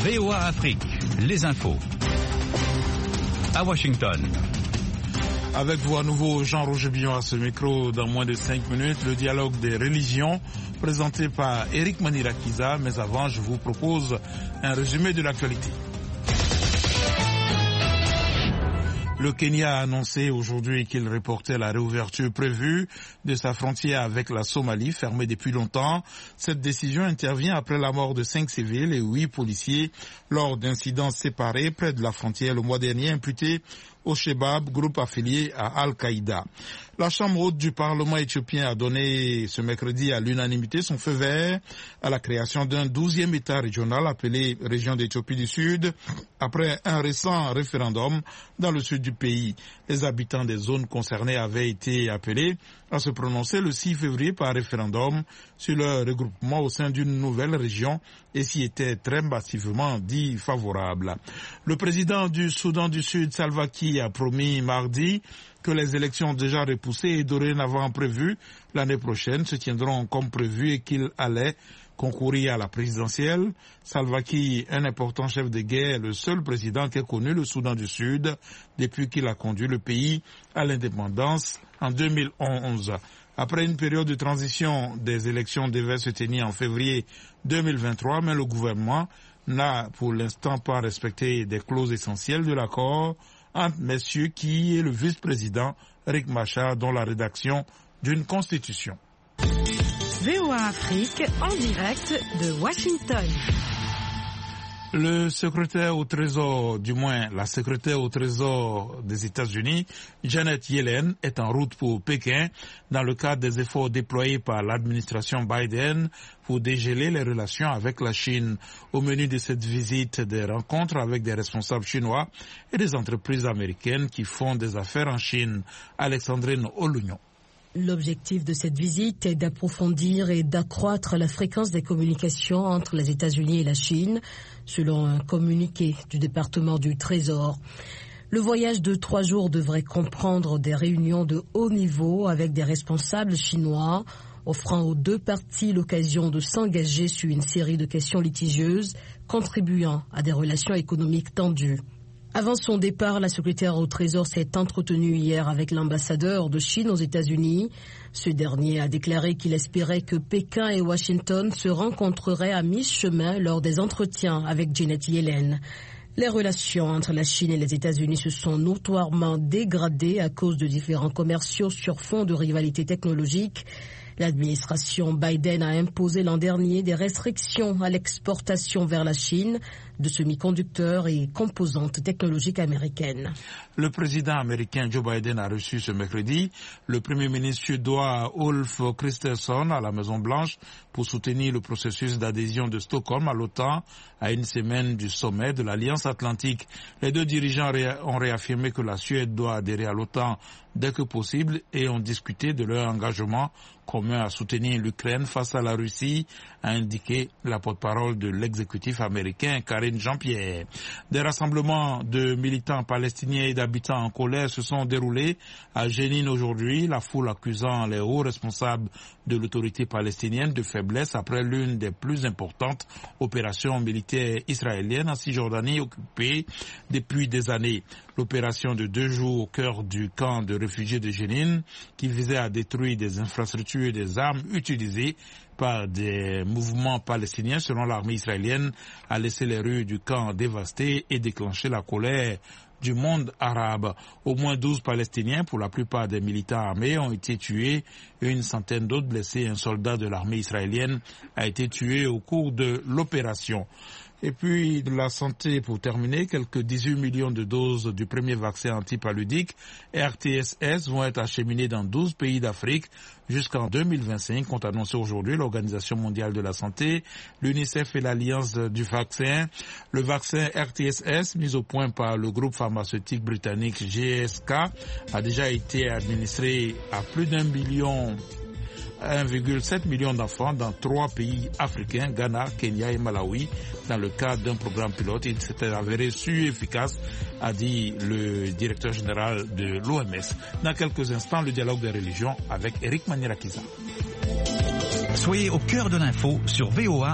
VOA Afrique, les infos. À Washington. Avec vous à nouveau, Jean-Roger Billon à ce micro. Dans moins de 5 minutes, le dialogue des religions présenté par Eric Manirakiza. Mais avant, je vous propose un résumé de l'actualité. Le Kenya a annoncé aujourd'hui qu'il reportait la réouverture prévue de sa frontière avec la Somalie, fermée depuis longtemps. Cette décision intervient après la mort de 5 civils et 8 policiers lors d'incidents séparés près de la frontière le mois dernier, imputés au Shebab, groupe affilié à Al-Qaïda. La Chambre haute du Parlement éthiopien a donné ce mercredi à l'unanimité son feu vert à la création d'un 12e État régional appelé Région d'Éthiopie du Sud, après un récent référendum dans le sud du pays. Les habitants des zones concernées avaient été appelés à se prononcer le 6 février par référendum sur leur regroupement au sein d'une nouvelle région et s'y étaient très massivement dit favorables. Le président du Soudan du Sud, Salva Kiir, a promis mardi que les élections déjà repoussées et dorénavant prévues l'année prochaine se tiendront comme prévu et qu'il allait concourir à la présidentielle. Salva Kiir, un important chef de guerre, est le seul président qui ait connu le Soudan du Sud depuis qu'il a conduit le pays à l'indépendance en 2011. Après une période de transition, des élections devaient se tenir en février 2023, mais le gouvernement n'a pour l'instant pas respecté des clauses essentielles de l'accord entre messieurs qui est le vice-président Riek Machar dans la rédaction d'une constitution. VOA Afrique en direct de Washington. Le secrétaire au Trésor, du moins la secrétaire au Trésor des États-Unis, Janet Yellen, est en route pour Pékin dans le cadre des efforts déployés par l'administration Biden pour dégeler les relations avec la Chine. Au menu de cette visite, des rencontres avec des responsables chinois et des entreprises américaines qui font des affaires en Chine. Alexandrine Olugnon. L'objectif de cette visite est d'approfondir et d'accroître la fréquence des communications entre les États-Unis et la Chine, selon un communiqué du département du Trésor. Le voyage de 3 jours devrait comprendre des réunions de haut niveau avec des responsables chinois, offrant aux deux parties l'occasion de s'engager sur une série de questions litigieuses, contribuant à des relations économiques tendues. Avant son départ, la secrétaire au Trésor s'est entretenue hier avec l'ambassadeur de Chine aux États-Unis. Ce dernier a déclaré qu'il espérait que Pékin et Washington se rencontreraient à mi-chemin lors des entretiens avec Janet Yellen. Les relations entre la Chine et les États-Unis se sont notoirement dégradées à cause de différends commerciaux sur fond de rivalité technologique. L'administration Biden a imposé l'an dernier des restrictions à l'exportation vers la Chine de semi-conducteurs et composantes technologiques américaines. Le président américain Joe Biden a reçu ce mercredi le premier ministre suédois Ulf Kristersson à la Maison-Blanche pour soutenir le processus d'adhésion de Stockholm à l'OTAN à une semaine du sommet de l'Alliance Atlantique. Les deux dirigeants ont réaffirmé que la Suède doit adhérer à l'OTAN dès que possible et ont discuté de leur engagement commun à soutenir l'Ukraine face à la Russie, a indiqué la porte-parole de l'exécutif américain Karine Jean-Pierre. Des rassemblements de militants palestiniens et d'habitants en colère se sont déroulés à Jénine aujourd'hui, la foule accusant les hauts responsables de l'autorité palestinienne de faiblesse après l'une des plus importantes opérations militaires israéliennes en Cisjordanie occupée depuis des années. L'opération de 2 jours au cœur du camp de réfugiés de Jénine, qui visait à détruire des infrastructures et des armes utilisées par des mouvements palestiniens selon l'armée israélienne, a laissé les rues du camp dévastées et déclenché la colère du monde arabe. Au moins 12 Palestiniens, pour la plupart des militants armés, ont été tués et une centaine d'autres blessés. Un soldat de l'armée israélienne a été tué au cours de l'opération. Et puis de la santé pour terminer, quelques 18 millions de doses du premier vaccin antipaludique RTSS vont être acheminées dans 12 pays d'Afrique jusqu'en 2025, ont annoncé aujourd'hui l'Organisation mondiale de la santé, l'UNICEF et l'Alliance du vaccin. Le vaccin RTSS, mis au point par le groupe pharmaceutique britannique GSK, a déjà été administré à plus d'1,7 million d'enfants dans 3 pays africains, Ghana, Kenya et Malawi, dans le cadre d'un programme pilote. Il s'était avéré sûr et efficace, a dit le directeur général de l'OMS. Dans quelques instants, le dialogue des religions avec Eric Manirakiza. Soyez au cœur de l'info sur VOA